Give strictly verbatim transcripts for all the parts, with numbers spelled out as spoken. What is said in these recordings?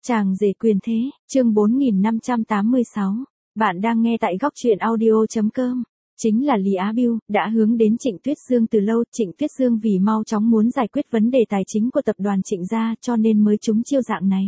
Chàng rể quyền thế, chương bốn nghìn năm trăm tám mươi sáu. Bạn đang nghe tại góc truyện audio chấm com. Chính là Lý Á Biêu, đã hướng đến Trịnh Tuyết Dương từ lâu. Trịnh Tuyết Dương vì mau chóng muốn giải quyết vấn đề tài chính của tập đoàn Trịnh gia cho nên mới trúng chiêu dạng này.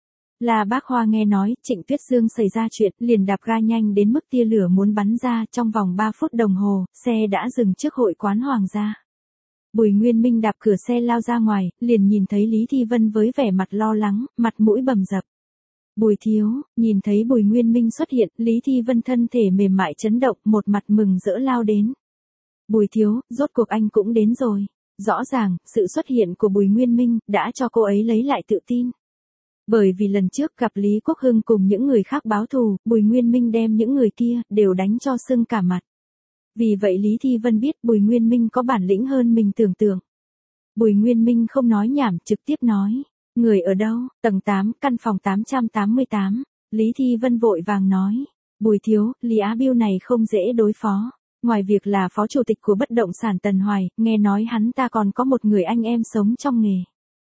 Là Bác Hoa nghe nói Trịnh Tuyết Dương xảy ra chuyện, liền đạp ga nhanh đến mức tia lửa muốn bắn ra. Trong vòng ba phút đồng hồ, xe đã dừng trước hội quán Hoàng gia. Bùi Nguyên Minh đạp cửa xe lao ra ngoài, liền nhìn thấy Lý Thi Vân với vẻ mặt lo lắng, mặt mũi bầm dập. Bùi thiếu, nhìn thấy Bùi Nguyên Minh xuất hiện, Lý Thi Vân thân thể mềm mại chấn động, một mặt mừng rỡ lao đến. Bùi thiếu, rốt cuộc anh cũng đến rồi. Rõ ràng, sự xuất hiện của Bùi Nguyên Minh đã cho cô ấy lấy lại tự tin. Bởi vì lần trước gặp Lý Quốc Hưng cùng những người khác báo thù, Bùi Nguyên Minh đem những người kia đều đánh cho sưng cả mặt. Vì vậy Lý Thi Vân biết Bùi Nguyên Minh có bản lĩnh hơn mình tưởng tượng. Bùi Nguyên Minh không nói nhảm, trực tiếp nói. Người ở đâu? Tầng tám, căn phòng tám trăm tám mươi tám. Lý Thi Vân vội vàng nói. Bùi thiếu, Lý Á Biêu này không dễ đối phó. Ngoài việc là phó chủ tịch của bất động sản Tần Hoài, nghe nói hắn ta còn có một người anh em sống trong nghề.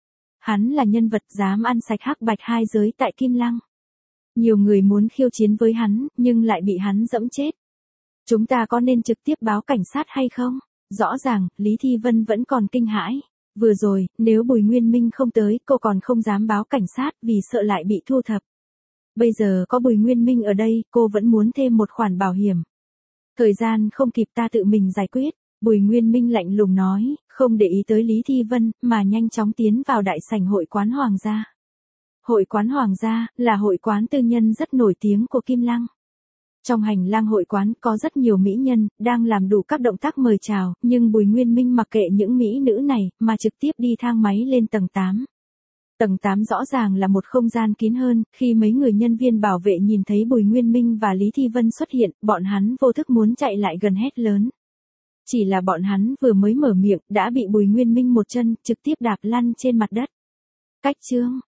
Hắn là nhân vật dám ăn sạch hắc bạch hai giới tại Kim Lăng. Nhiều người muốn khiêu chiến với hắn, nhưng lại bị hắn dẫm chết. Chúng ta có nên trực tiếp báo cảnh sát hay không? Rõ ràng, Lý Thi Vân vẫn còn kinh hãi. Vừa rồi, nếu Bùi Nguyên Minh không tới, cô còn không dám báo cảnh sát vì sợ lại bị thu thập. Bây giờ có Bùi Nguyên Minh ở đây, cô vẫn muốn thêm một khoản bảo hiểm. Thời gian không kịp, ta tự mình giải quyết. Bùi Nguyên Minh lạnh lùng nói, không để ý tới Lý Thi Vân, mà nhanh chóng tiến vào đại sảnh hội quán Hoàng gia. Hội quán Hoàng gia là hội quán tư nhân rất nổi tiếng của Kim Lăng. Trong hành lang hội quán có rất nhiều mỹ nhân, đang làm đủ các động tác mời chào, nhưng Bùi Nguyên Minh mặc kệ những mỹ nữ này, mà trực tiếp đi thang máy lên tầng tám. Tầng tám rõ ràng là một không gian kín hơn, khi mấy người nhân viên bảo vệ nhìn thấy Bùi Nguyên Minh và Lý Thi Vân xuất hiện, bọn hắn vô thức muốn chạy lại gần hét lớn. Chỉ là bọn hắn vừa mới mở miệng, đã bị Bùi Nguyên Minh một chân, trực tiếp đạp lăn trên mặt đất. Cách chương,